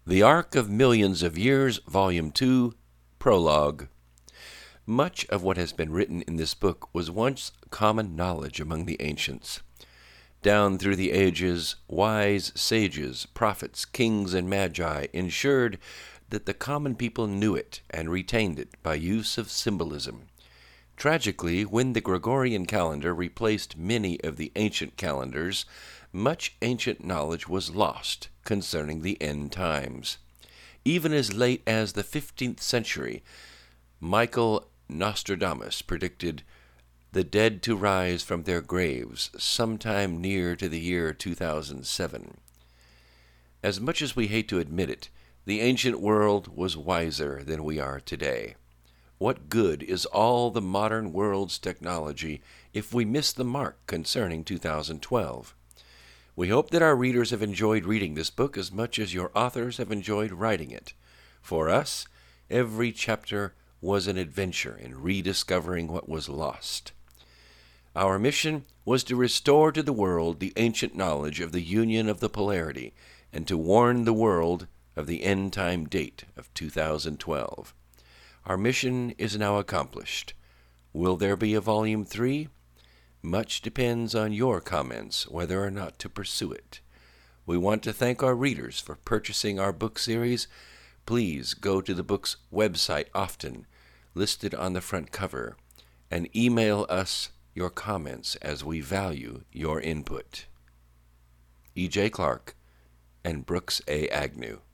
The Ark of Millions of Years, Volume 2, Prologue. Much of what has been written in this book was once common knowledge among the ancients. Down through the ages, wise sages, prophets, kings, and magi ensured that the common people knew it and retained it by use of symbolism. Tragically, when the Gregorian calendar replaced many of the ancient calendars, much ancient knowledge was lost concerning the end times. Even as late as the 15th century, Michael Nostradamus predicted the dead to rise from their graves sometime near to the year 2007. As much as we hate to admit it, the ancient world was wiser than we are today. What good is all the modern world's technology if we miss the mark concerning 2012? We hope that our readers have enjoyed reading this book as much as your authors have enjoyed writing it. For us, every chapter was an adventure in rediscovering what was lost. Our mission was to restore to the world the ancient knowledge of the union of the polarity and to warn the world of the end-time date of 2012. Our mission is now accomplished. Will there be a Volume 3? Much depends on your comments whether or not to pursue it. We want to thank our readers for purchasing our book series. Please go to the book's website often, listed on the front cover, and email us your comments as we value your input. E.J. Clark and Brooks A. Agnew.